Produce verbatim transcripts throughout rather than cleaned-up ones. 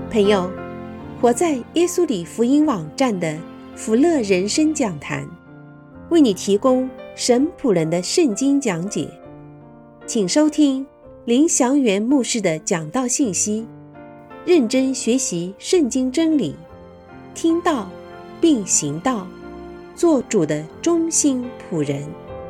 朋友，活在耶稣里福音网站的福乐人生讲坛，为你提供神仆人的圣经讲解，请收听林祥元牧师的讲道信息，认真学习圣经真理，听道并行道，做主的忠心仆人。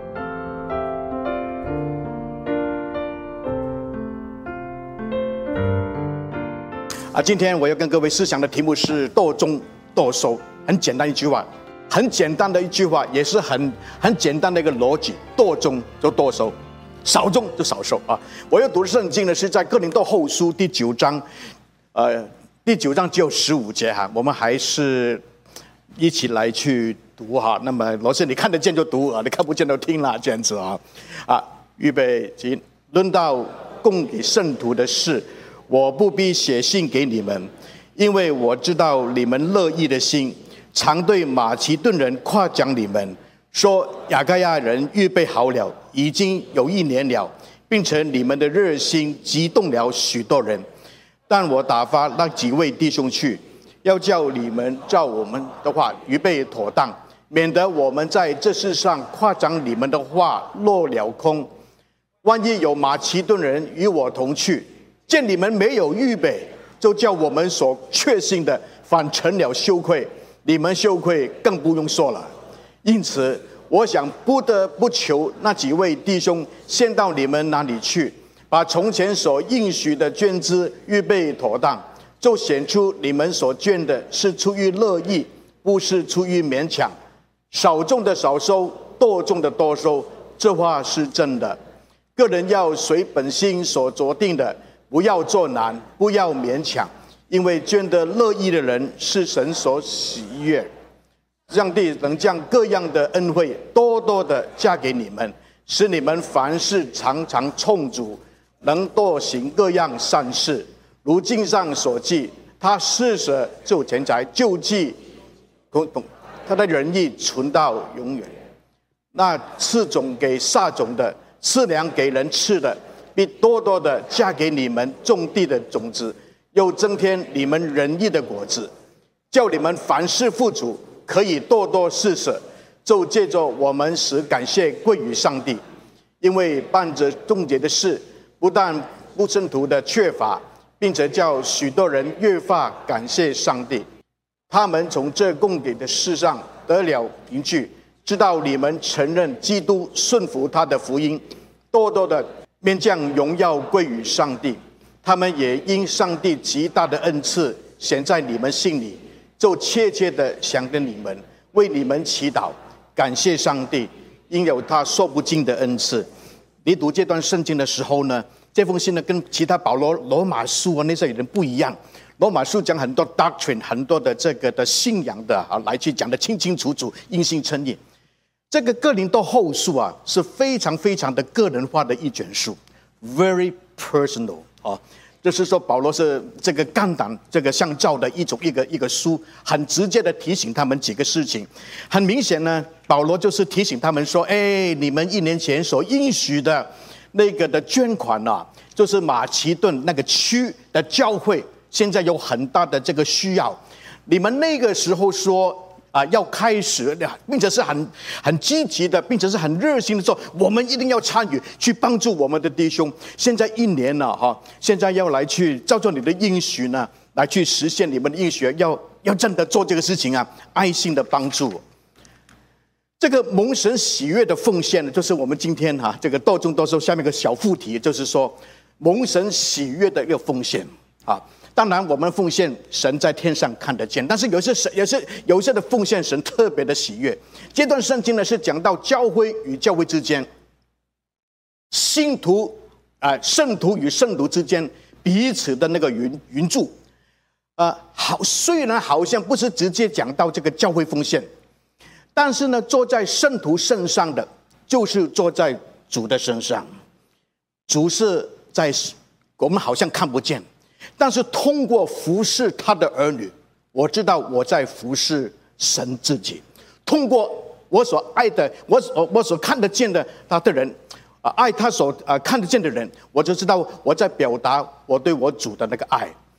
啊，今天我要跟各位思想的题目是剁中剁收，很简单一句话，很简单的一句话，也是很很简单的一个逻辑，剁中就剁收，少种就少收啊。我要读的圣经呢是在哥林多后书第九章，呃，第九章只有十五节哈，我们还是一起来去读哈。那么老师你看得见就读啊，你看不见就听啦，这样子啊。啊，预备起，论到供给圣徒的事，我不必写信给你们，因为我知道你们乐意的心，常对马其顿人夸奖你们，说亚该亚人预备好了，已经有一年了，并且你们的热心激动了许多人。但我打发那几位弟兄去，要叫你们照我们的话预备妥当，免得我们在这世上夸奖你们的话落了空。万一有马其顿人与我同去，见你们没有预备，就叫我们所确信的反成了羞愧，你们羞愧更不用说了。因此我想不得不求那几位弟兄先到你们那里去，把从前所应许的捐资预备妥当，就显出你们所捐的是出于乐意，不是出于勉强。少种的少收，多种的多收，这话是真的。个人要随本心所酌定的，不要做难，不要勉强，因为捐得乐意的人是神所喜悦。上帝能将各样的恩惠多多的加给你们，使你们凡事常常充足，能多行各样善事。如经上所记，他施舍就钱财，救济他的仁义存到永远。那赐种给撒种的，赐粮给人吃的，必多多的加给你们种地的种子，又增添你们仁义的果子，叫你们凡事富足，可以多多施舍。就借着我们使感谢归于上帝，因为办着终结的事，不但不圣徒的缺乏，并且叫许多人越发感谢上帝。他们从这供给的事上得了凭据，知道你们承认基督，顺服他的福音，多多的面将荣耀归于上帝。他们也因上帝极大的恩赐显在你们心里，就切切的想着你们，为你们祈祷，感谢上帝，因有他说不尽的恩赐。你读这段圣经的时候呢，这封信呢跟其他保罗罗马书啊那些人不一样。罗马书讲很多 doctrine， 很多的这个的信仰的啊，来去讲得清清楚楚，因信称义。这个哥林多后书啊，是非常非常的个人化的一卷书 ，very personal 啊，就是说保罗是这个肝胆这个相照的一种一个一个书，很直接的提醒他们几个事情。很明显呢，保罗就是提醒他们说，哎，你们一年前所应许的那个的捐款啊，就是马其顿那个区的教会，现在有很大的这个需要。你们那个时候说啊，要开始，并且是很很积极的，并且是很热心的说，我们一定要参与去帮助我们的弟兄。现在一年了哈，现在要来去照着你的应许呢，来去实现你们的应许，要要真的做这个事情啊，爱心的帮助。这个蒙神喜悦的奉献呢，就是我们今天哈这个多种多收下面一个小副题，就是说蒙神喜悦的一个奉献啊。当然我们奉献神在天上看得见，但是有些神有些有些的奉献神特别的喜悦。这段圣经呢是讲到教会与教会之间，信徒啊、呃、圣徒与圣徒之间彼此的那个援援助。呃好，虽然好像不是直接讲到这个教会奉献，但是呢坐在圣徒身上的就是坐在主的身上。主是在我们好像看不见，但是通过服侍他的儿女，我知道我在服侍神自己。通过我所爱的，我所我所看得见的他的人，啊，爱他所啊看得见的人，我就知道我在表达我对我主的那个爱。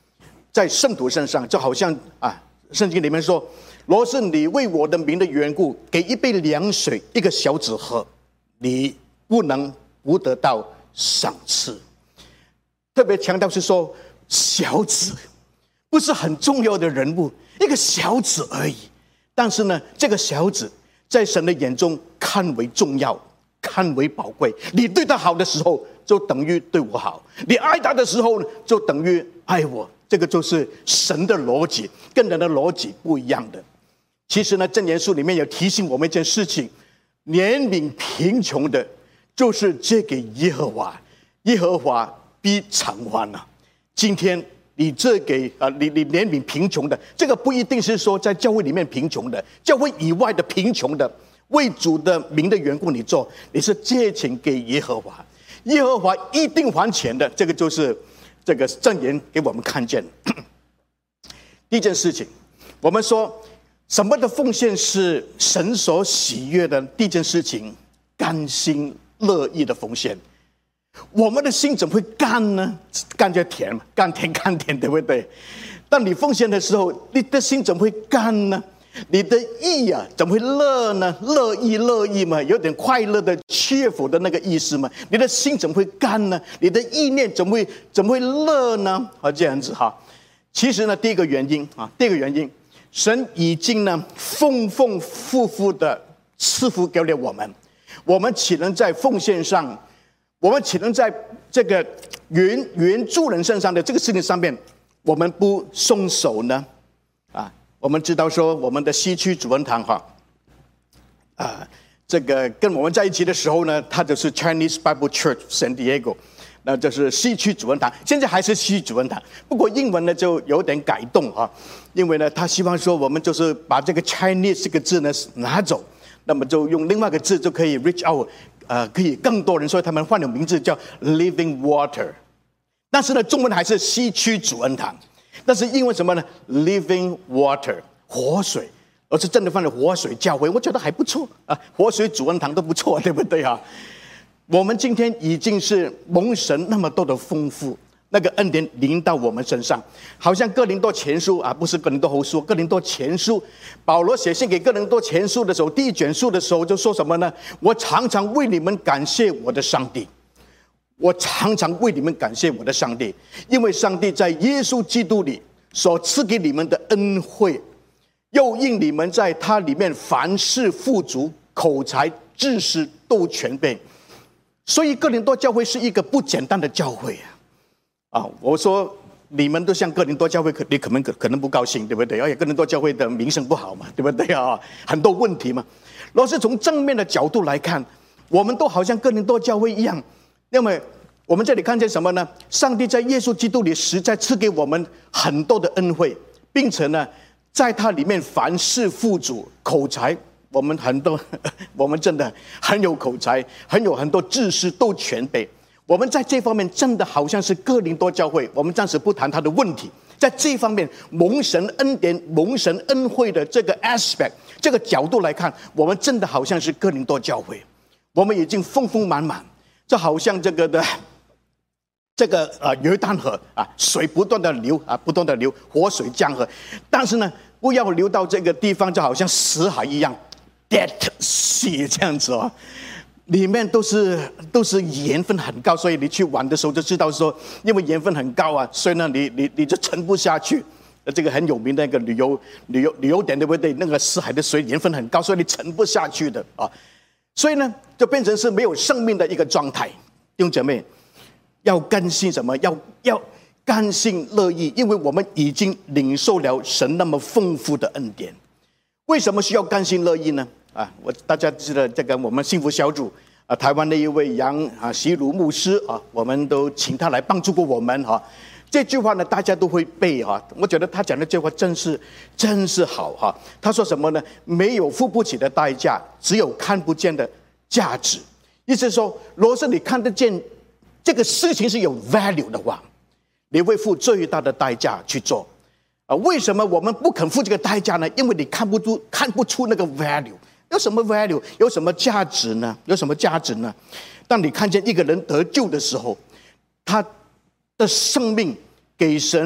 在圣徒身上，就好像啊，圣经里面说，若是你为我的名的缘故，给一杯凉水一个小子喝，你不能不得到赏赐。特别强调是说，小子不是很重要的人物，一个小子而已。但是呢，这个小子在神的眼中看为重要，看为宝贵。你对他好的时候，就等于对我好；你爱他的时候，就等于爱我。这个就是神的逻辑，跟人的逻辑不一样的。其实呢，箴言书里面有提醒我们一件事情：怜悯贫穷的，就是借给耶和华，耶和华必偿还啊。今天你这给啊，你你怜悯贫穷的，这个不一定是说在教会里面贫穷的，教会以外的贫穷的，为主的名的缘故你做，你是借钱给耶和华，耶和华一定还钱的。这个就是这个箴言给我们看见。第一件事情，我们说什么的奉献是神所喜悦的？第一件事情，甘心乐意的奉献。我们的心怎么会甘呢？甘就甜嘛，甘甜甘甜，对不对？当你奉献的时候，你的心怎么会甘呢？你的意啊，怎么会乐呢？乐意乐意嘛，有点快乐的、cheerful的那个意思嘛。你的心怎么会甘呢？你的意念怎么会怎么会乐呢？啊，这样子哈。其实呢，第一个原因啊，第一个原因，神已经呢丰丰富富的赐福给了我们，我们岂能在奉献上？我们岂能在这个援援助人身上的这个事情上面，我们不松手呢？啊，我们知道说我们的西区主文堂哈，啊，这个跟我们在一起的时候呢，它就是 Chinese Bible Church San Diego， 那就是西区主文堂，现在还是西区主文堂，不过英文呢就有点改动哈，因为呢他希望说我们就是把这个 Chinese 这个字呢拿走，那么就用另外一个字就可以 reach out。呃，可以更多人，所以他们换了名字叫 Living Water， 但是呢，中文还是西区主恩堂，但是因为什么呢 ？Living Water， 活水，而是真的放了活水教会，我觉得还不错啊，活水主恩堂都不错，对不对啊？我们今天已经是蒙神那么多的丰富，那个恩典临到我们身上，好像哥林多前书啊，不是哥林多后书，哥林多前书，保罗写信给哥林多前书的时候，第一卷书的时候就说什么呢？我常常为你们感谢我的上帝，我常常为你们感谢我的上帝，因为上帝在耶稣基督里所赐给你们的恩惠，又因你们在他里面凡事富足，口才知识都全备，所以哥林多教会是一个不简单的教会啊。啊，我说你们都像哥林多教会，你可能可可能不高兴，对不对？而且哥林多教会的名声不好嘛，对不对啊？很多问题嘛。若是从正面的角度来看，我们都好像哥林多教会一样。那么我们这里看见什么呢？上帝在耶稣基督里实在赐给我们很多的恩惠，并且呢，在他里面凡事富足，口才我们很多，我们真的很有口才，很有很多知识都全备。我们在这方面真的好像是哥林多教会，我们暂时不谈他的问题，在这方面蒙神恩典、蒙神恩惠的这个 aspect 这个角度来看，我们真的好像是哥林多教会，我们已经丰丰满满，就好像这个的这个呃约旦河啊，水不断的流啊，不断的流，活水江河，但是呢，不要流到这个地方，就好像死海一样 ，dead sea 这样子哦。里面都是都是盐分很高，所以你去玩的时候就知道说，因为盐分很高啊，所以呢，你你你就沉不下去。这个很有名的那个旅游旅游旅游点，对不对？那个死海的水盐分很高，所以你沉不下去的啊。所以呢，就变成是没有生命的一个状态。弟兄姐妹，要甘心什么？要要甘心乐意，因为我们已经领受了神那么丰富的恩典。为什么需要甘心乐意呢？啊，我大家知道这个我们幸福小组啊，台湾的一位杨啊习儒牧师啊，我们都请他来帮助过我们哈、啊。这句话呢，大家都会背哈、啊。我觉得他讲的这句话真是真是好哈、啊。他说什么呢？没有付不起的代价，只有看不见的价值。意思是说，如果是你看得见这个事情是有 value 的话，你会付最大的代价去做。啊，为什么我们不肯付这个代价呢？因为你看不出看不出那个 value。有什么 value？ 有什么价值呢？有什么价值呢？当你看见一个人得救的时候，他的生命给神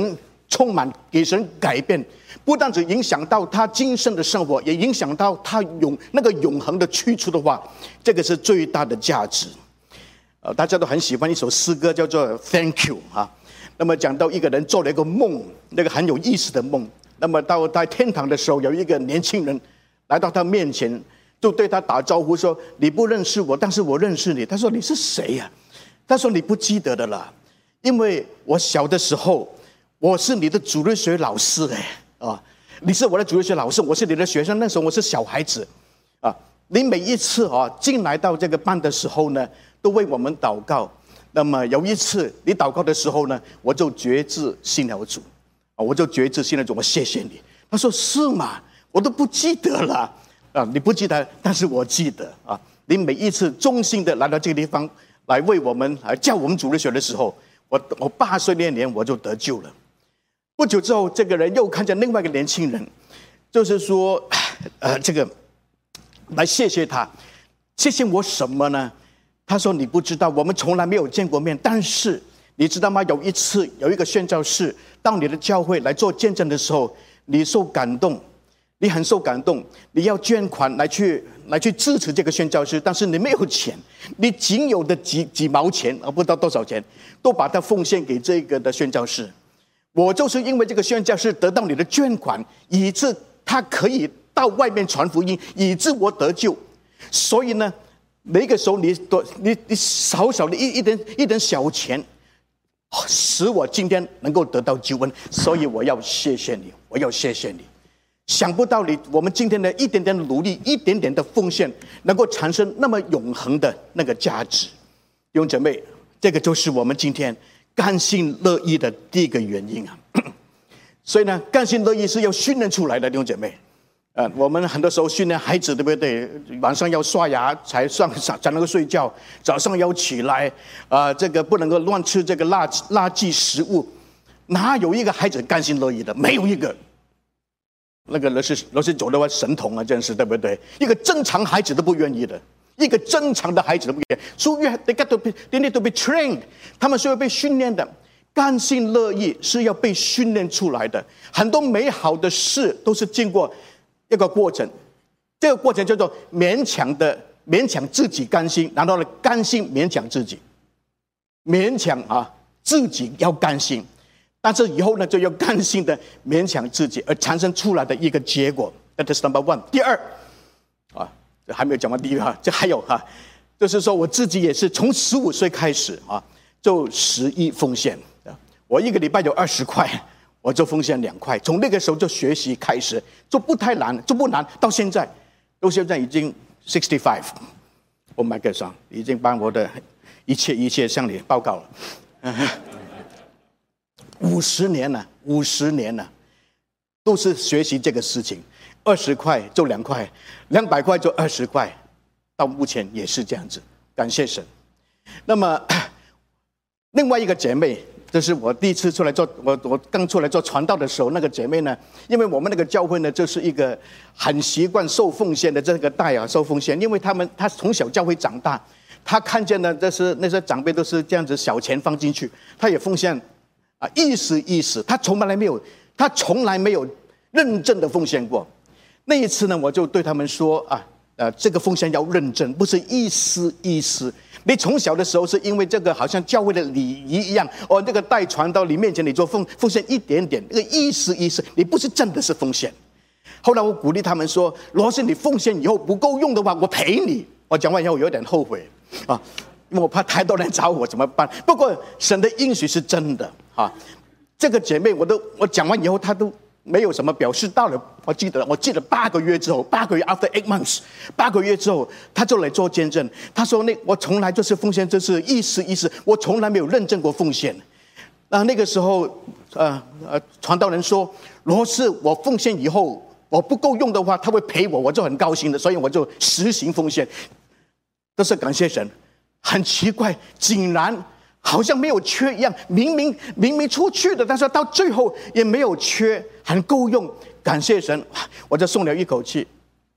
充满，给神改变，不但只影响到他今生的生活，也影响到他永那个永恒的去处的话，这个是最大的价值。呃，大家都很喜欢一首诗歌，叫做《Thank You》啊。那么讲到一个人做了一个梦，那个很有意思的梦。那么到在天堂的时候，有一个年轻人来到他面前，就对他打招呼说：“你不认识我，但是我认识你。”他说：“你是谁呀？”他说：“你不记得的了，因为我小的时候，我是你的主日学老师哎啊，你是我的主日学老师，我是你的学生。那时候我是小孩子啊，你每一次啊进来到这个班的时候呢，都为我们祷告。那么有一次你祷告的时候呢，我就决志信了主啊，我就决志信了主，我谢谢你。”他说：“是吗？我都不记得了啊，你不记得，但是我记得啊，你每一次忠心的来到这个地方。”来为我们来教我们主日学的时候，我我八岁那年我就得救了。不久之后，这个人又看见另外一个年轻人，就是说，呃，这个来谢谢他，谢谢我什么呢？他说：“你不知道，我们从来没有见过面，但是你知道吗？有一次有一个宣教士到你的教会来做见证的时候，你受感动。”你很受感动，你要捐款来去来去支持这个宣教士，但是你没有钱，你仅有的几几毛钱，而不知道多少钱，都把它奉献给这个的宣教士。我就是因为这个宣教士得到你的捐款，以致他可以到外面传福音，以致我得救。所以呢，那个时候你多你你少少的一一点一点小钱，使我今天能够得到救恩，所以我要谢谢你，我要谢谢你。想不到你我们今天的一点点的努力，一点点的奉献，能够产生那么永恒的那个价值。弟兄姐妹，这个就是我们今天甘心乐意的第一个原因啊。所以呢，甘心乐意是要训练出来的，弟兄姐妹。呃，我们很多时候训练孩子，对不对？晚上要刷牙才上才能够睡觉，早上要起来，啊、呃，这个不能够乱吃这个垃垃圾食物。哪有一个孩子甘心乐意的？没有一个。那个那是那是走的话神童啊，真是对不对？一个正常孩子都不愿意的，一个正常的孩子都不愿意。所以 they got to be, they need to be trained， 他们是要被训练的。甘心乐意是要被训练出来的。很多美好的事都是经过一个过程，这个过程叫做勉强的勉强自己甘心，然后呢甘心勉强自己，勉强啊自己要甘心。但是以后呢，就要甘心的勉强自己，而产生出来的一个结果。That is number one。第二，啊，这还没有讲完第一哈，这还有哈，就是说我自己也是从十五岁开始啊，就十一奉献。我一个礼拜有二十块，我就奉献两块。从那个时候就学习开始，就不太难，就不难。到现在，到现在已经 sixty five。Oh my God， 上已经把我的一切一切向你报告了。嗯五十年了，五十年了，都是学习这个事情。二十块就两块，两百块就二十块，到目前也是这样子。感谢神。那么，另外一个姐妹，这是我第一次出来做，我我刚出来做传道的时候，那个姐妹呢，因为我们那个教会呢，就是一个很习惯受奉献的这个代啊，受奉献，因为他们她从小教会长大，她看见呢，这是那些长辈都是这样子小钱放进去，她也奉献。啊，意思意思，他从来没有，他从来没有认真的奉献过。那一次呢，我就对他们说啊，呃，这个奉献要认真，不是意思意思。你从小的时候是因为这个好像教会的礼仪一样，哦，这个带传到你面前，你做奉奉献一点点，那个意思意思，你不是真的是奉献。后来我鼓励他们说，如果是你奉献以后不够用的话，我赔你。我讲完以后有点后悔啊。因为我怕太多人找我怎么办？不过神的应许是真的啊！这个姐妹，我都我讲完以后，她都没有什么表示。到了，我记得，我记得八个月之后，八个月 after eight months， 八个月之后，她就来做见证。她说：“那我从来就是奉献，就是意思意思，我从来没有认证过奉献。”那那个时候，呃呃，传道人说，如果是我奉献以后我不够用的话，他会赔我，我就很高兴的，所以我就实行奉献。都是感谢神。很奇怪，竟然好像没有缺一样，明明明明出去的，但是到最后也没有缺，很够用。感谢神，我就松了一口气。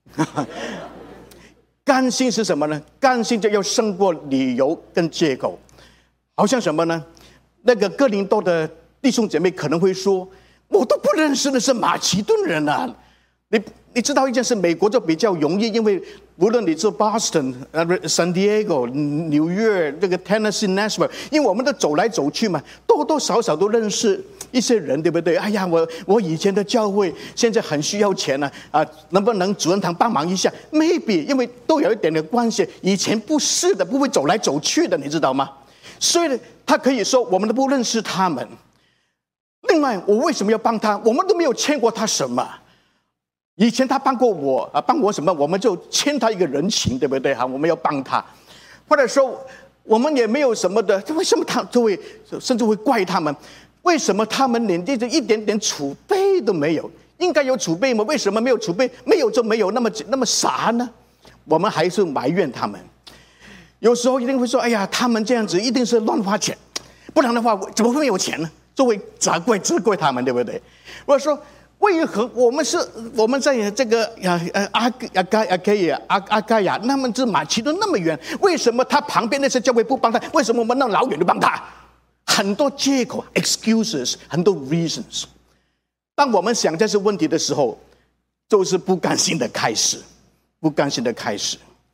甘心是什么呢？甘心就要胜过理由跟借口。好像什么呢？那个哥林多的弟兄姐妹可能会说， 我都不认识的是马其顿人啊！你你知道一件事，美国就比较容易，因为无论你是 Boston、呃 San Diego、纽约、这个 Tennessee、Nashville， 因为我们都走来走去嘛，多多少少都认识一些人，对不对？哎呀，我我以前的教会现在很需要钱呢、啊，啊，能不能主任堂帮忙一下 ？Maybe， 因为都有一点点关系，以前不是的，不会走来走去的，你知道吗？所以他可以说我们都不认识他们。另外，我为什么要帮他？我们都没有欠过他什么。以前他帮过我啊，帮我什么，我们就欠他一个人情，对不对？哈，我们要帮他，或者说我们也没有什么的，为什么他就会甚至会怪他们？为什么他们连这一点点储备都没有？应该有储备吗？为什么没有储备？没有就没有，那么那么傻呢？我们还是埋怨他们。有时候一定会说：“哎呀，他们这样子一定是乱花钱，不然的话怎么会有钱呢？”就会责怪责怪他们，对不对？或者说，为何我们是我们在这个啊呃阿阿盖阿盖亚阿阿盖亚，那么这马其顿那么远，为什么他旁边那些教会不帮他？为什么我们那老远就帮他？很多借口 excuses， 很多 reasons。当我们想这些问题的时候，就是不甘心的开始，不甘心的开始。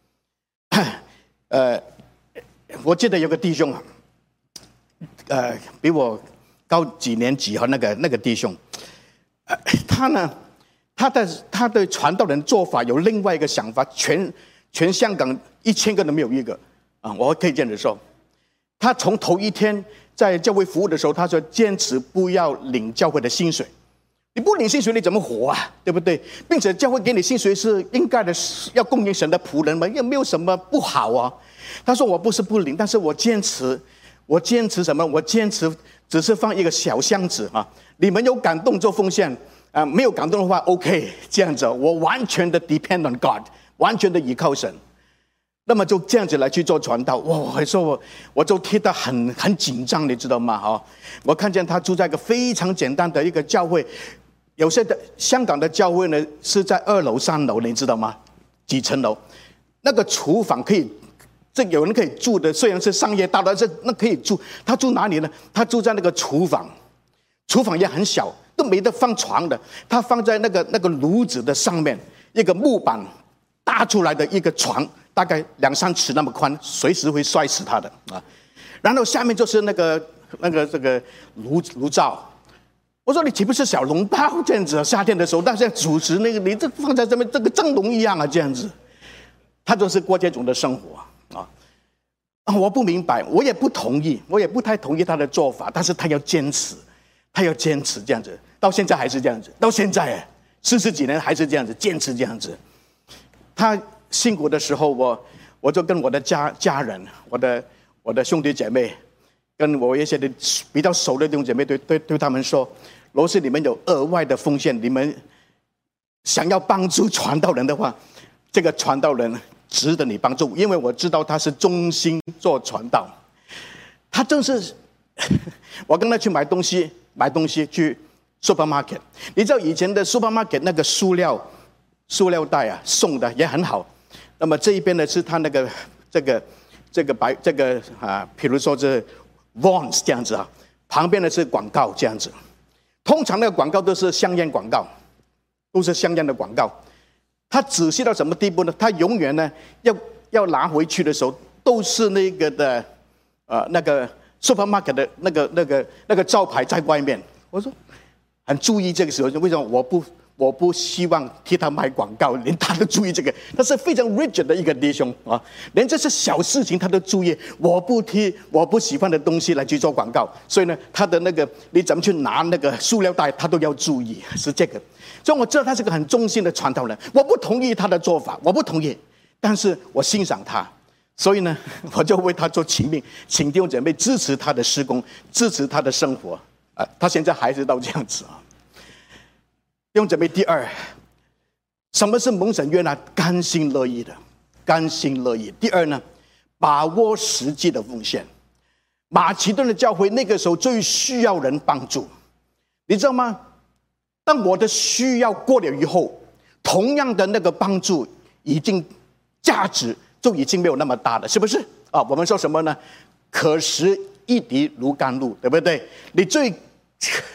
呃，我记得有个弟兄啊，呃，比我高几年级和那个那个弟兄，呃，他呢，他的他对传道人做法有另外一个想法，全全香港一千个都没有一个啊！我可以这样子说，他从头一天在教会服务的时候，他说坚持不要领教会的薪水，你不领薪水你怎么活啊？对不对？并且教会给你薪水是应该的，要供应神的仆人嘛，也没有什么不好啊。他说我不是不领，但是我坚持，我坚持什么？我坚持。只是放一个小箱子啊，你们有感动做奉献啊，没有感动的话 OK， 这样子，我完全的 depend on God， 完全的依靠神，那么就这样子来去做传道。哇，我说我我就替他很很紧张，你知道吗？哈，我看见他住在一个非常简单的一个教会，有些的香港的教会呢是在二楼、三楼，你知道吗？几层楼，那个厨房可以。这有人可以住的，虽然是商业大楼，但是那可以住。他住哪里呢？他住在那个厨房，厨房也很小，都没得放床的。他放在那个那个炉子的上面，一个木板搭出来的一个床，大概两三尺那么宽，随时会摔死他的啊。然后下面就是那个那个这个炉炉灶。我说你岂不是小笼包这样子啊？夏天的时候，但是主食那个你这放在这边，这个蒸笼一样啊，这样子。他就是过这种的生活。啊，我不明白，我也不同意，我也不太同意他的做法，但是他要坚持，他要坚持这样子，到现在还是这样子，到现在四十几年还是这样子，坚持这样子。他辛苦的时候，我我就跟我的家家人，我的我的兄弟姐妹，跟我一些的比较熟的弟兄姐妹，对对对他们说，若是你们有额外的奉献，你们想要帮助传道人的话，这个传道人值得你帮助，因为我知道他是忠心做传道。他正是我跟他去买东西，买东西去 supermarket。你知道以前的 supermarket 那个塑料塑料袋啊，送的也很好。那么这一边呢是他那个这个这个白这个啊，比如说是 Vons 这样子啊，旁边呢是广告这样子。通常那个广告都是香烟广告，都是香烟的广告。他仔细到什么地步呢？他永远呢要要拿回去的时候，都是那个的呃那个 supermarket 的那个那个那个招牌在外面。我说很注意这个时候，为什么我不我不希望替他卖广告，连他都注意这个？他是非常 rigid 的一个弟兄啊，连这些小事情他都注意。我不替我不喜欢的东西来去做广告，所以呢，他的那个你怎么去拿那个塑料袋，他都要注意，是这个。所以我知道他是个很忠心的传道人，我不同意他的做法，我不同意，但是我欣赏他，所以呢，我就为他做请命，请弟兄姐妹支持他的施工，支持他的生活。啊，他现在还是到这样子啊。弟兄姐妹，第二，什么是蒙神悦纳？甘心乐意的，甘心乐意。第二呢，把握实际的奉献。马其顿的教会那个时候最需要人帮助，你知道吗？当我的需要过了以后，同样的那个帮助已经价值就已经没有那么大了，是不是啊？我们说什么呢？可食一滴如甘露，对不对？你最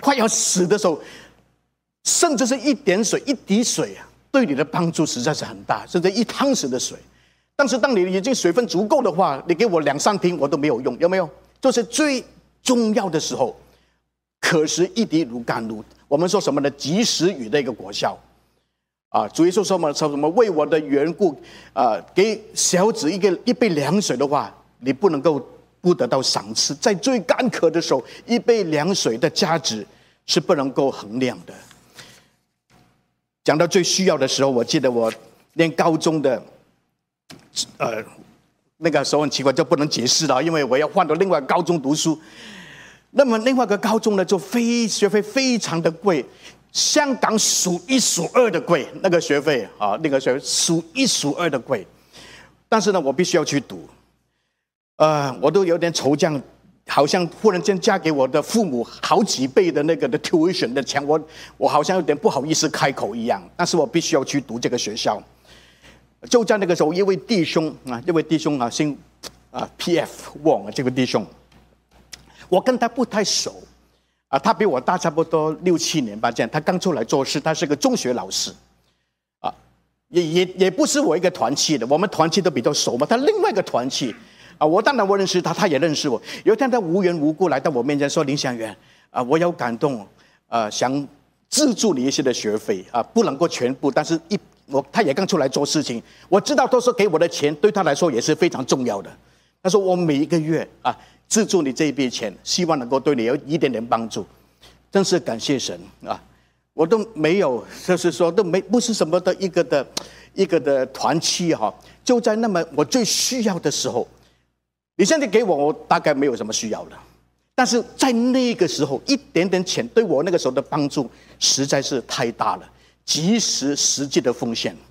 快要死的时候，甚至是一点水、一滴水啊，对你的帮助实在是很大，甚至一汤匙的水。但是当你已经水分足够的话，你给我两三瓶我都没有用，有没有？就是最重要的时候，可食一滴如甘露。我们说什么呢？及时雨的一个果效啊！主耶稣说什么？说什么？为我的缘故啊，给小子一个一杯凉水的话，你不能够不得到赏赐。在最干渴的时候，一杯凉水的价值是不能够衡量的。讲到最需要的时候，我记得我念高中的，呃，那个时候很奇怪，就不能解释了，因为我要换到另外高中读书。那么另外一个高中呢，就非学费非常的贵，香港数一数二的贵，那个学费啊，那个学费数一数二的贵。但是呢，我必须要去读，呃，我都有点惆怅。好像忽然间嫁给我的父母好几倍的那个的 tuition 的钱，我我好像有点不好意思开口一样，但是我必须要去读这个学校。就在那个时候，一位弟兄啊，这位弟兄啊，姓啊 P F Wong 这位弟兄，我跟他不太熟啊，他比我大差不多六七年吧，这样。他刚出来做事，他是个中学老师，啊，也也也不是我一个团契的，我们团契都比较熟嘛，他另外一个团契。啊，我当然我认识他，他也认识我。有一天他无缘无故来到我面前说：“林祥元，啊，我有感动，呃，想资助你一些的学费啊，不能够全部，但是一我他也刚出来做事情，我知道他说给我的钱对他来说也是非常重要的。他说我每一个月啊资助你这一笔钱，希望能够对你有一点点帮助，真是感谢神啊！我都没有，就是说都没不是什么的一个的一个的团契哈、啊，就在那么我最需要的时候。”你现在给我，我大概没有什么需要了，但是在那个时候，一点点钱对我那个时候的帮助实在是太大了，及时实际的奉献。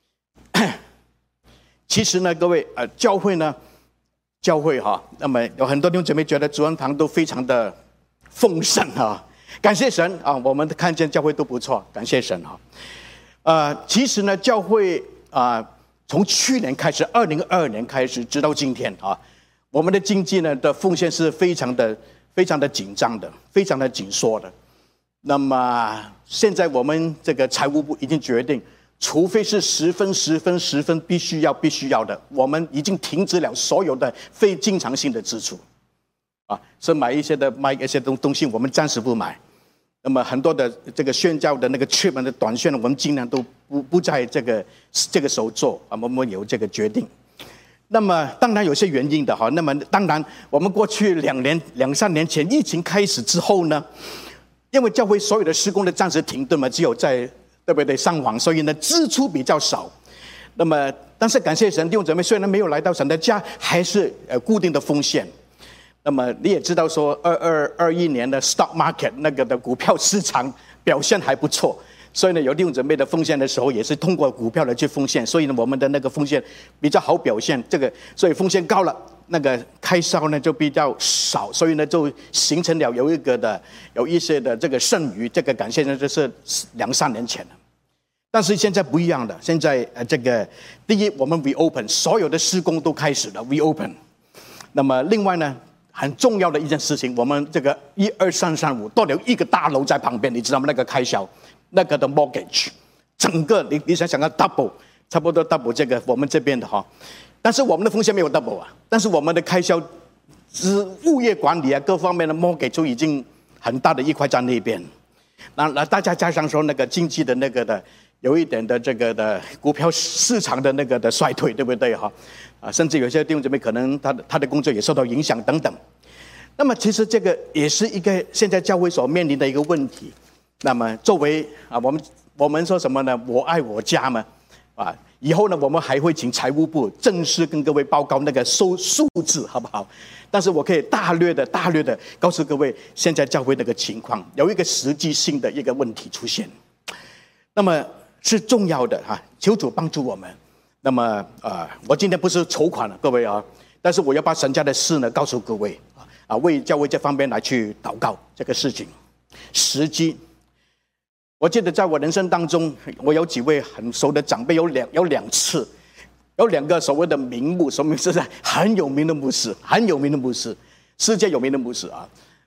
其实呢，各位呃，教会呢，教会哈，那么有很多弟兄姊妹觉得主恩堂都非常的丰盛啊，感谢神啊，我们看见教会都不错，感谢神哈。呃，其实呢，教会啊、呃，从去年开始，二零二二年开始，直到今天啊。我们的经济呢的奉献是非常的、非常的紧张的，非常的紧缩的。那么现在我们这个财务部已经决定，除非是十分、十分、十分必须要、必须要的，我们已经停止了所有的非经常性的支出。啊，是买一些的、卖一些东东西，我们暂时不买。那么很多的这个宣教的那个 trip 的短宣，我们尽量都不不在这个这个时候做啊，我们有这个决定。那么当然有些原因的哈，那么当然我们过去两年两三年前疫情开始之后呢，因为教会所有的施工的暂时停顿嘛，只有在对不对上网，所以呢支出比较少。那么但是感谢神，弟兄姊妹虽然没有来到神的家，还是呃固定的奉献。那么你也知道说，二二二一年的 stock market 那个的股票市场表现还不错。所以呢，有弟兄姊妹的奉献的时候，也是通过股票来去奉献，所以呢，我们的那个奉献比较好表现。这个，所以奉献高了，那个开销呢就比较少，所以呢就形成了有一个的有一些的这个剩余。这个感谢呢，这是两三年前了。但是现在不一样的，现在呃，这个第一，我们 reopen 所有的施工都开始了 reopen。那么另外呢，很重要的一件事情，我们这个一二三三五都有一个大楼在旁边，你知道吗？那个开销。那个的 mortgage， 整个你你想想看 double， 差不多 double 这个我们这边的哈，但是我们的风险没有 double 啊，但是我们的开销，是物业管理啊各方面的 mortgage 就已经很大的一块在那边，那那大家加上说那个经济的那个的有一点的这个的股票市场的那个的衰退，对不对哈？啊，甚至有些弟兄姊妹可能他的他的工作也受到影响等等。那么其实这个也是一个现在教会所面临的一个问题。那么作为啊，我们我们说什么呢？我爱我家嘛，啊，以后呢，我们还会请财务部正式跟各位报告那个收数字，好不好？但是我可以大略的、大略的告诉各位，现在教会那个情况有一个实际性的一个问题出现，那么是重要的哈，求主帮助我们。那么啊、呃，我今天不是筹款了，各位啊，但是我要把神家的事呢告诉各位啊，为教会这方面来去祷告这个事情时机。我记得在我人生当中，我有几位很熟的长辈，有两有两次，有两个所谓的名牧，什么名是很有名的牧师，很有名的牧师，世界有名的牧师啊。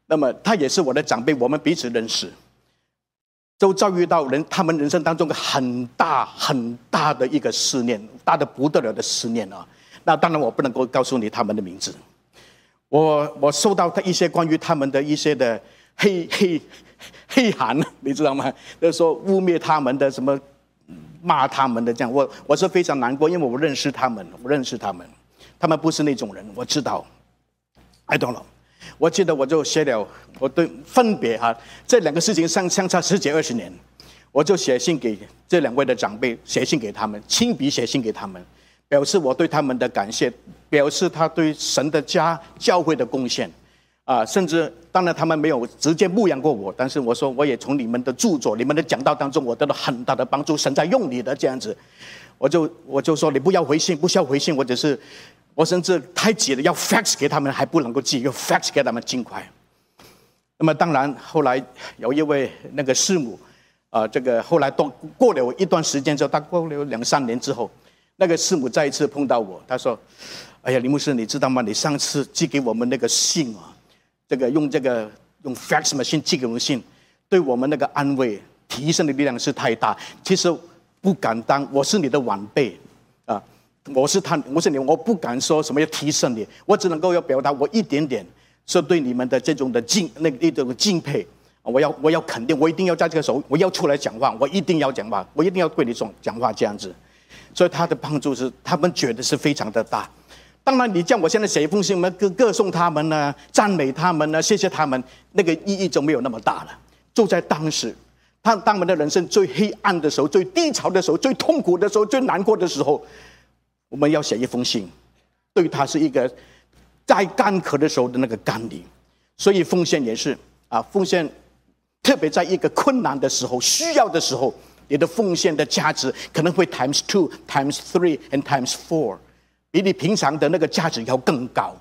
那么他也是我的长辈，我们彼此认识，都遭遇到人他们人生当中很大很大的一个思念，大的不得了的思念啊。那当然我不能够告诉你他们的名字，我我收到他一些关于他们的一些的黑黑黑函，你知道吗？就是说污蔑他们的什么，骂他们的这样，我我是非常难过，因为我认识他们，我认识他们，他们不是那种人，我知道。I don't know。我记得我就写了，我对分别哈、啊、这两个事情相相差十几二十年，我就写信给这两位的长辈，写信给他们，亲笔写信给他们，表示我对他们的感谢，表示他对神的家教会的贡献。啊，甚至当然他们没有直接牧养过我，但是我说我也从你们的著作、你们的讲道当中，我得到很大的帮助。神在用你的这样子，我就我就说你不要回信，不需要回信，我只是我甚至太急了，要 fax 给他们还不能够寄，要 fax 给他们尽快。那么当然后来有一位那个师母，啊、呃，这个后来都过了一段时间之后，大概过了两三年之后，那个师母再一次碰到我，她说：“哎呀，林牧师，你知道吗？你上次寄给我们那个信啊。”这个用这个用 fax machine 寄给我们信，对我们那个安慰提升的力量是太大。其实不敢当，我是你的晚辈啊，我是他，我是你，我不敢说什么要提升你，我只能够要表达我一点点是对你们的这种的敬那个一种敬佩。我要我要肯定，我一定要在这个时候我要出来讲话，我一定要讲话，我一定要对你说讲话这样子。所以他的帮助是，他们觉得是非常的大。当然，你叫我现在写一封信，我们歌歌颂他们呢，赞美他们呢，谢谢他们，那个意义就没有那么大了。就在当时，他他们的人生最黑暗的时候、最低潮的时候、最痛苦的时候、最难过的时候，我们要写一封信，对他是一个在干渴的时候的那个甘霖。所以奉献也是啊，奉献特别在一个困难的时候、需要的时候，你的奉献的价值可能会 times two, times three, and times four。比你平常的那个价值要更高。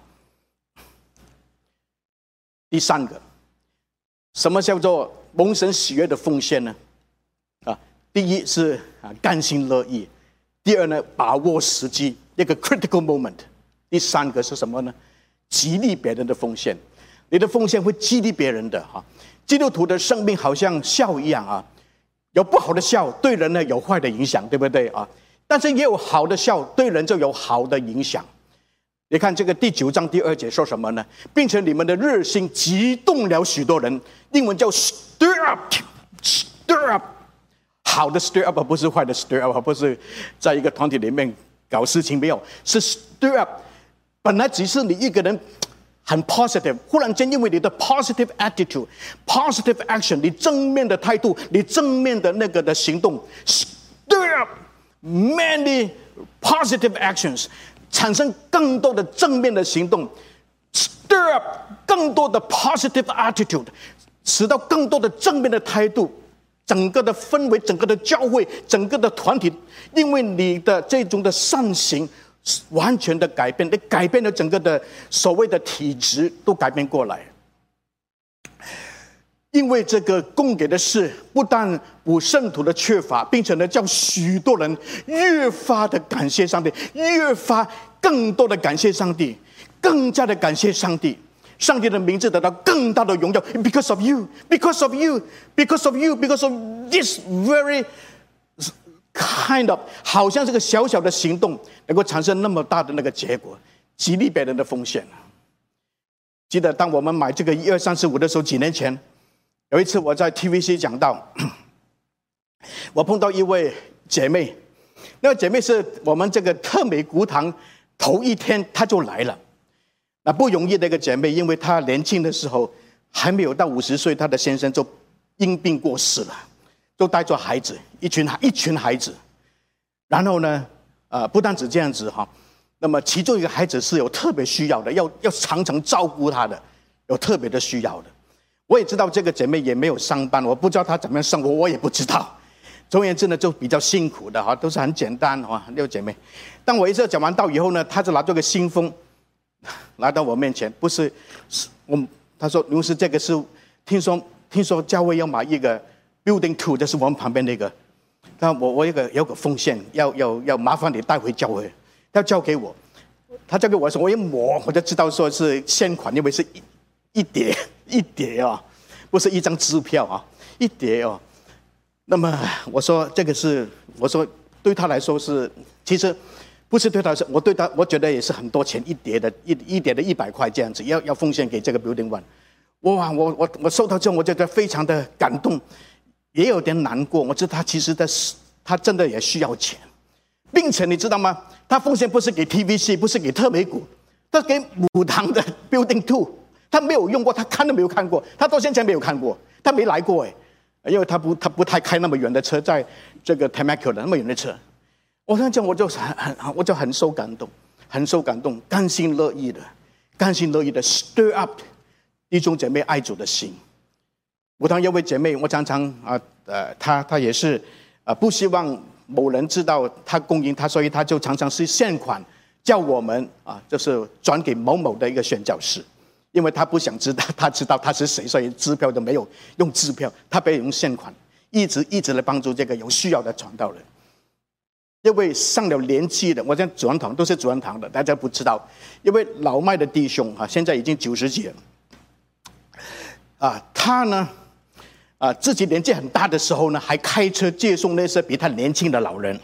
第三个，什么叫做蒙神喜悦的奉献呢？啊，第一是啊甘心乐意，第二呢把握时机，一个 critical moment。第三个是什么呢？激励别人的奉献，你的奉献会激励别人的哈。基督徒的生命好像笑一样啊，有不好的笑，对人呢有坏的影响，对不对啊？但是也有好的笑，对人就有好的影响。你看这个第九章第二节说什么呢？并且你们的热心激动了许多人，英文叫 stir up stir up， 好的 stir up 不是坏的 stir up， 不是在一个团体里面搞事情，没有，是 stir up。本来只是你一个人很 positive， 忽然间因为你的 positive attitude positive action， 你正面的态度，你正面的那个的行动 stir up many positive actions， 产生更多的正面的行动 stir up 更多的 positive attitude， 使到更多的正面的态度，整个的氛围，整个的教会，整个的团体，因为你的这种的善行完全的改变，你改变了整个的所谓的体质都改变过来。因为这个供给的事不但补圣徒的缺乏，并且呢叫许多人越发的感谢上帝，越发更多的感谢上帝，更加的感谢上帝，上帝的名字得到更大的荣耀。 Because of you, because of you, because of you, because of this very kind of， 好像这个小小的行动能够产生那么大的那个结果，激励别人的奉献。记得当我们买这个一二三四五的时候，几年前有一次我在 T V C 讲到，我碰到一位姐妹，那个姐妹是我们这个特美古堂头一天她就来了，那不容易的一个姐妹，因为她年轻的时候还没有到五十岁，她的先生就因病过世了，就带着孩子，一群一群孩子，然后呢，呃，不单止这样子哈，那么其中一个孩子是有特别需要的，要要常常照顾他的，有特别的需要的。我也知道这个姐妹也没有上班，我不知道她怎么样生活，我也不知道。总而言之呢，就比较辛苦的哈，都是很简单哈。六姐妹，当我一次讲完道以后呢，她就拿着个信封来到我面前，不是我，她说刘师，这个是听说听说教会要买一个 building two， 这是我们旁边那个，那我我有个有个奉献，要要要麻烦你带回教会，要交给我。她交给我的时候，我一摸我就知道说是现款，因为是一一叠。 一叠哦，不是一张支票啊，一叠哦。那么我说这个是，我说对他来说是，其实不是对他说，我对他我觉得也是很多钱，一叠的一一叠的一百块这样子，要要奉献给这个 Building One。哇，我我我收到之后，我觉得非常的感动，也有点难过。我知道他其实的他真的也需要钱，并且你知道吗？他奉献不是给 T V C， 不是给特美谷，他给母堂的 Building Two。他没有用过，他看都没有看过，他到现在没有看过，他没来过哎，因为他不他不太开那么远的车，在这个 Temecula 的那么远的车。我这样讲，我就很很我就很受感动，很受感动，甘心乐意的，甘心乐意的 stir up 弟兄姐妹爱主的心。我当一位姐妹，我常常啊呃，她她也是啊、呃，不希望某人知道她供应她，所以她就常常是现款叫我们啊，就是转给某某的一个宣教士。因为他不想知道，他知道他是谁，所以支票都没有用支票，他没有用现款，一直一直来帮助这个有需要的传道人。因为上了年纪的，我讲主安堂都是主安堂的，大家不知道，因为老迈的弟兄啊，现在已经九十几了，啊，他呢，啊，自己年纪很大的时候呢，还开车接送那些比他年轻的老人。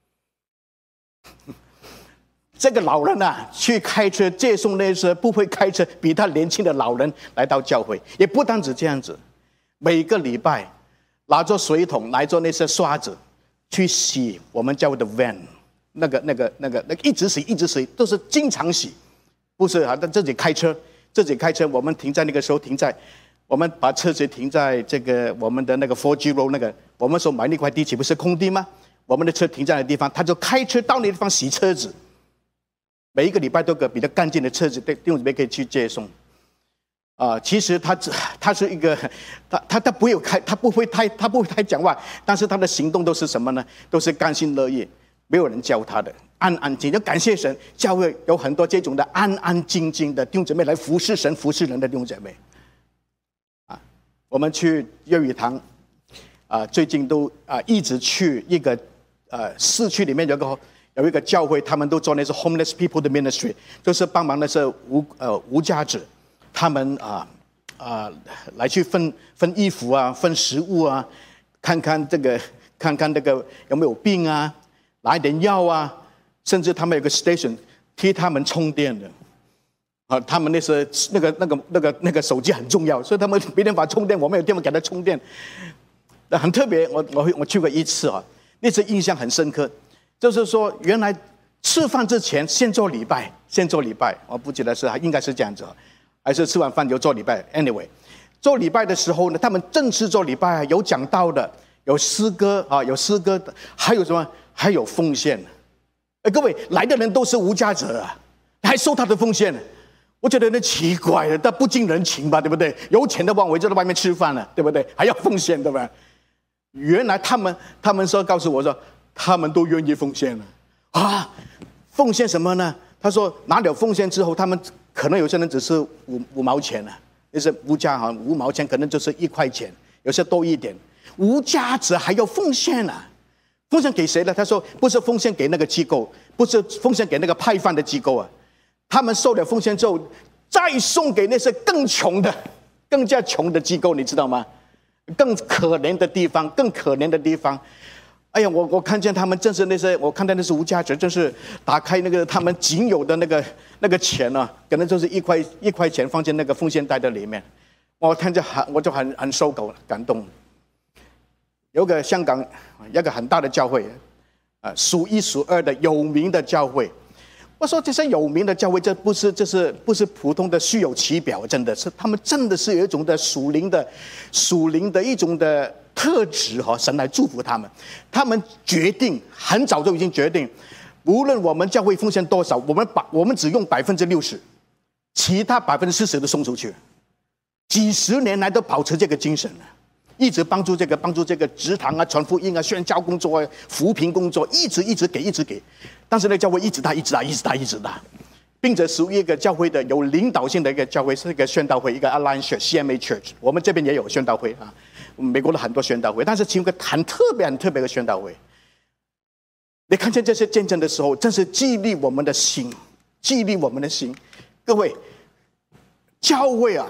这个老人啊，去开车接送那些不会开车、比他年轻的老人来到教会，也不单止这样子，每个礼拜拿着水桶、拿着那些刷子去洗我们教会的 van， 那个、那个、那个、那个一直洗、一直洗，都是经常洗，不是啊？他自己开车，自己开车，我们停在那个时候停在，我们把车子停在这个我们的那个 four G road 那个，我们所买那块地岂不是空地吗？我们的车停在那地方，他就开车到那地方洗车子。每一个礼拜都有个比较干净的车子，弟兄姊妹可以去接送。啊、呃，其实他他是一个，他他他不会有开，他不会太他不会太讲话，但是他的行动都是什么呢？都是甘心乐意，没有人教他的，安安静。要感谢神，教会有很多这种的安安静静的弟兄姊妹来服侍神、服侍人的弟兄姊妹。啊，我们去粤语堂，啊、呃，最近都啊、呃、一直去一个呃市区里面有个。有一个教会，他们都做那些 homeless people 的 ministry， 就是帮忙那些无呃无家者，他们啊啊、呃、来去分分衣服啊，分食物啊，看看这个看看这个有没有病啊，拿一点药啊，甚至他们有个 station 替他们充电的，啊，他们那些那个那个那个那个手机很重要，所以他们没办法充电，我们有地方给他充电，很特别。我我我去过一次啊，那次印象很深刻。就是说，原来吃饭之前先做礼拜，先做礼拜，我不记得是应该是这样子，还是吃完饭就做礼拜。Anyway， 做礼拜的时候呢，他们正式做礼拜，有讲道的，有诗歌啊，有诗歌的，还有什么？还有奉献。哎，各位来的人都是无家者啊，还收他的奉献，我觉得那奇怪了，但不近人情吧，对不对？有钱的往我就在外面吃饭了，对不对？还要奉献，对吧？原来他们他们说告诉我说。他们都愿意奉献了啊！奉献什么呢？他说拿了奉献之后，他们可能有些人只是五五毛钱了，就是无家哈，五毛钱可能就是一块钱，有些多一点。无家者还要奉献啊！奉献给谁呢？他说不是奉献给那个机构，不是奉献给那个派饭的机构啊。他们受了奉献之后，再送给那些更穷的、更加穷的机构，你知道吗？更可怜的地方，更可怜的地方。哎呀，我我看见他们正是那些，我看到那些无家者，正是打开那个他们仅有的那个那个钱啊，可能就是一块一块钱放进那个奉献袋的里面。我看见很，我就很很受感感动。有个香港一个很大的教会，啊，数一数二的有名的教会。我说这些有名的教会，这不是这是不是普通的虚有其表，真的是他们真的是有一种的属灵的属灵的一种的。特质哈，神来祝福他们。他们决定很早就已经决定，无论我们教会奉献多少，我们把我们只用百分之六十，其他百分之四十都送出去。几十年来都保持这个精神，一直帮助这个帮助这个职堂啊、传福音啊、宣教工作啊、扶贫工作，一直一直给一直给。但是呢，教会一直大，一直大，一直大，一直大，并且属于一个教会的有领导性的一个教会，是一个宣道会，一个 Alliance Church C M A Church。我们这边也有宣道会啊。美国的很多宣道会，但是其中一个很特别、很特别的宣道会，你看见这些见证的时候，真是激励我们的心，激励我们的心。各位，教会啊，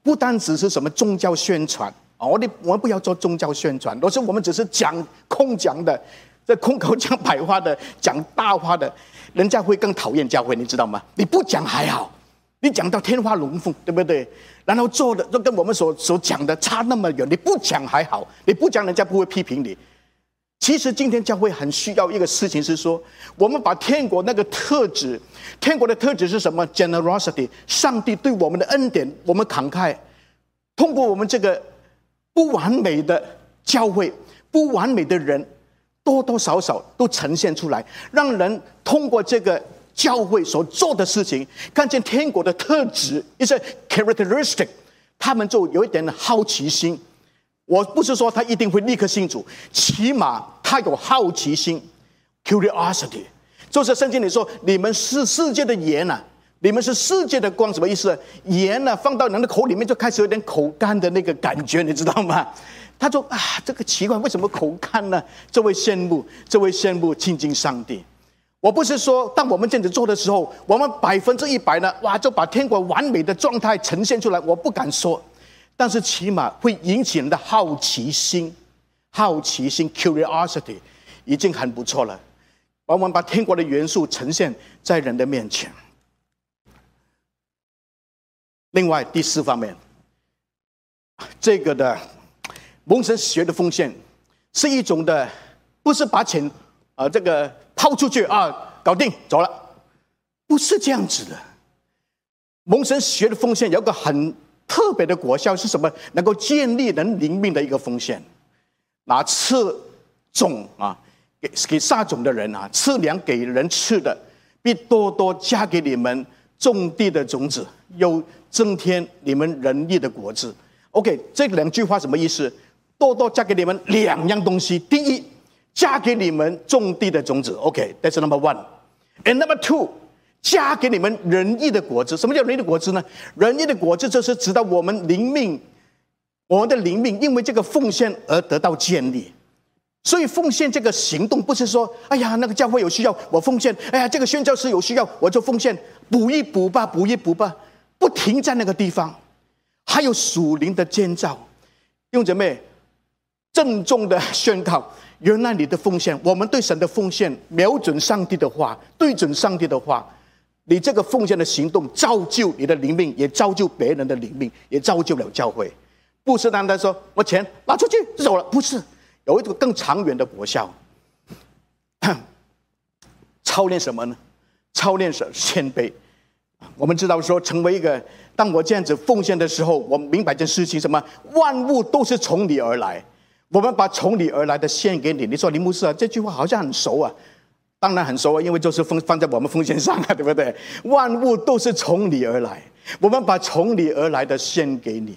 不单只是什么宗教宣传啊，我哋我们不要做宗教宣传，都是我们只是讲空讲的，这空口讲白话的，讲大话的，人家会更讨厌教会，你知道吗？你不讲还好，你讲到天花龙凤，对不对？然后做的都跟我们所所讲的差那么远，你不讲还好，你不讲人家不会批评你。其实今天教会很需要一个事情是说，我们把天国那个特质，天国的特质是什么 ？generosity， 上帝对我们的恩典，我们慷慨，通过我们这个不完美的教会，不完美的人，多多少少都呈现出来，让人通过这个教会所做的事情，看见天国的特质，一些 characteristic， 他们就有一点好奇心。我不是说他一定会立刻信主，起码他有好奇心 curiosity， 就是圣经里说你们是世界的盐啊，你们是世界的光，什么意思？盐啊放到人的口里面就开始有点口干的那个感觉，你知道吗？他说啊，这个奇怪，为什么口干呢？这位羡慕，这位羡慕亲近上帝。我不是说当我们这样子做的时候，我们百分之一百呢，哇，就把天国完美的状态呈现出来，我不敢说。但是起码会引起人的好奇心，好奇心 curiosity 已经很不错了。我们把天国的元素呈现在人的面前。另外第四方面，这个的蒙神学的奉献是一种的，不是把钱啊、呃、这个抛出去啊搞定走了，不是这样子的。蒙神学的奉献有个很特别的果效是什么？能够建立人灵命的一个奉献。拿赐种啊，给给撒种的人啊，赐粮给人吃的，必多多加给你们种地的种子，又增添你们仁义的果子。OK， 这两句话什么意思？多多加给你们两样东西。第一，加给你们种地的种子。OK，that's number one。And number two，加给你们仁义的果子。什么叫仁义的果子呢？仁义的果子就是指到我们灵命，我们的灵命因为这个奉献而得到建立。所以奉献这个行动不是说，哎呀，那个教会有需要我奉献，哎呀，这个宣教师有需要我就奉献，补一补吧，补一补吧，不停在那个地方。还有属灵的建造，弟兄姐妹，郑重的宣告，原来你的奉献，我们对神的奉献，瞄准上帝的话，对准上帝的话，你这个奉献的行动造就你的灵命，也造就别人的灵命，也造就了教会。不是单单说我钱拿出去就走了，不是，有一个更长远的果效。操练什么呢？操练是谦卑。我们知道说，成为一个，当我这样子奉献的时候，我明白一件事情，什么？万物都是从你而来，我们把从你而来的献给你。你说林牧师啊，这句话好像很熟啊。当然很熟啊，因为就是放放在我们奉献上啊，对不对？万物都是从你而来，我们把从你而来的献给你。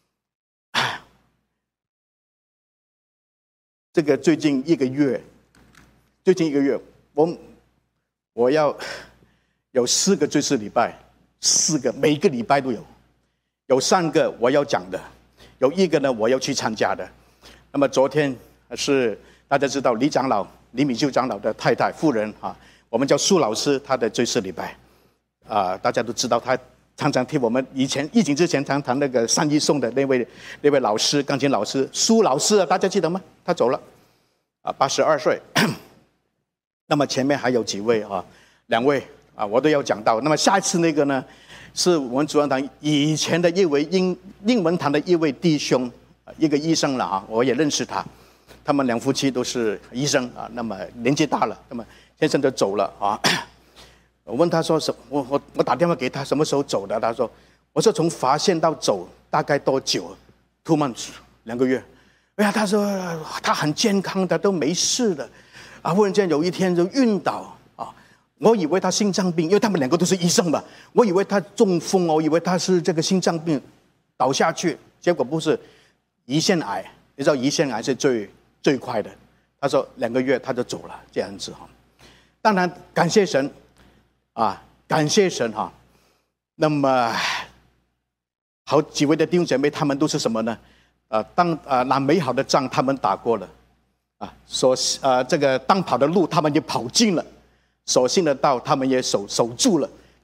这个最近一个月，最近一个月，我我要有四个追思礼拜，四个每个礼拜都有，有三个我要讲的，有一个呢我要去参加的。那么昨天是大家知道李长老李敏秀长老的太太夫人啊，我们叫苏老师，她的追思礼拜啊、呃，大家都知道，她常常替我们以前疫情之前常常那个善意送的那位那位老师，钢琴老师苏老师啊，大家记得吗？他走了啊，八十二岁。那么前面还有几位啊，两位啊，我都要讲到。那么下一次那个呢，是我们主任堂以前的一位英英文堂的一位弟兄，一个医生了啊，我也认识他。他们两夫妻都是医生啊，那么年纪大了，那么先生就走了啊。我问他说什，我我我打电话给他，什么时候走的？他说，我说从发现到走大概多久 ？Two months， 两个月。哎呀，他说他很健康的，都没事的，啊，忽然间有一天就晕倒啊！我以为他心脏病，因为他们两个都是医生嘛，我以为他中风，我以为他是这个心脏病倒下去，结果不是，胰腺癌。你知道胰腺癌是最最快的。他说两个月他就走了，这样子哈。当然感谢神啊，感谢神哈。那么好几位的弟兄姐妹，他们都是什么呢？呃，当呃那美好的仗他们打过了，啊，所呃这个当跑的路他们也跑尽了，所信的道他们也守守住了，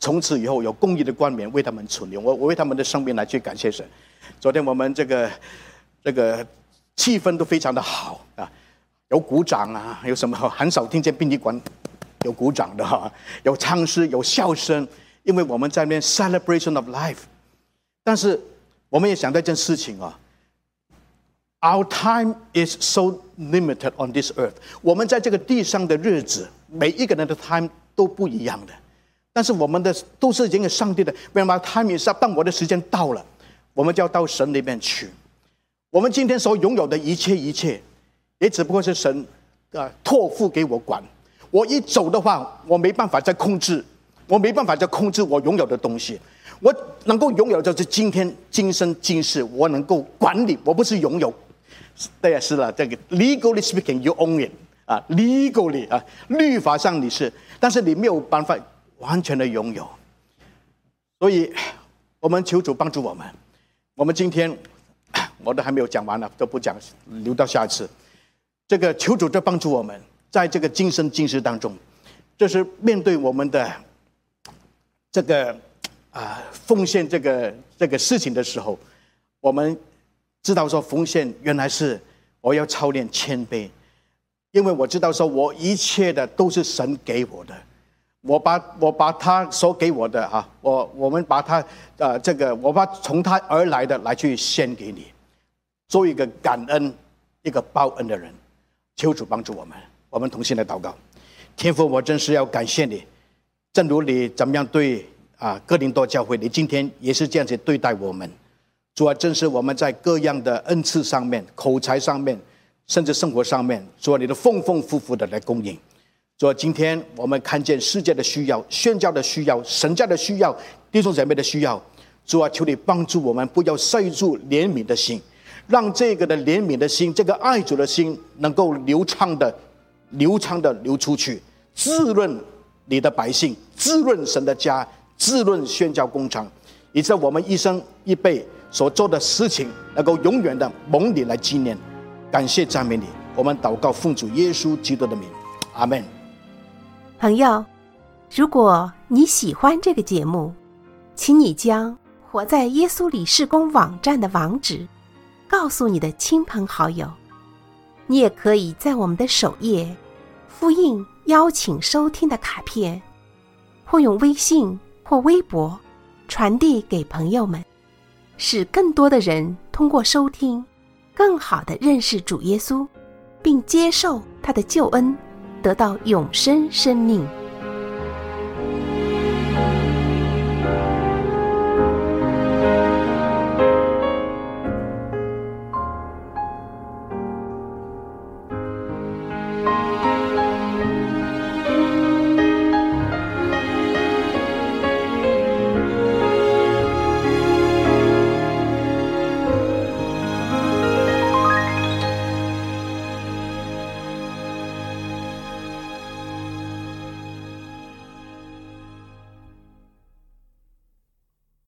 从此以后有公义的冠冕为他们存留。我我为他们的生命来去感谢神。昨天我们这个这个气氛都非常的好啊，有鼓掌啊，有什么很少听见殡仪馆有鼓掌的哈，有唱诗，有笑声，因为我们在那边 celebration of life。但是我们也想到一件事情啊。Our time is so limited on this earth. 我们在这个地上的日子，每一个人的 time 都不一样的。但是我们的都是因为上帝的 ，When my time is up， 当我的时间到了，我们就要到神那边去。我们今天所拥有的一切一切，也只不过是神啊托付给我管。我一走的话，我没办法再控制，我没办法再控制我拥有的东西。我能够拥有就是今天今生今世，我能够管理，我不是拥有。对啊，是了，这个 legally speaking you own it 啊 ，legally 啊，律法上你是，但是你没有办法完全的拥有。所以，我们求主帮助我们。我们今天我都还没有讲完呢，都不讲，留到下次。这个求主就帮助我们，在这个今生今世当中，就是面对我们的这个啊、呃、奉献这个这个事情的时候，我们。知道说奉献原来是我要操练谦卑，因为我知道说我一切的都是神给我的，我把我把他所给我的啊，我我们把他呃这个我把从他而来的来去献给你，做一个感恩一个报恩的人。求主帮助我们，我们同心来祷告。天父，我真是要感谢你，正如你怎么样对啊哥林多教会，你今天也是这样子对待我们。主啊，正是我们在各样的恩赐上面、口才上面，甚至生活上面，主啊，你的丰丰富富的来供应。主啊，今天我们看见世界的需要、宣教的需要、神家的需要、弟兄姐妹的需要。主啊，求你帮助我们，不要塞住怜悯的心，让这个的怜悯的心、这个爱主的心，能够流畅的、流畅的流出去，滋润你的百姓，滋润神的家，滋润宣教工厂，以致我们一生一辈所做的事情能够永远的蒙你来纪念。感谢赞美你，我们祷告奉主耶稣基督的名，阿们。 朋友，如果你喜欢这个节目，请你将活在耶稣里事工网站的网址告诉你的亲朋好友。你也可以在我们的首页复印邀请收听的卡片，或用微信或微博传递给朋友们，使更多的人通过收听更好地认识主耶稣，并接受他的救恩，得到永生生命。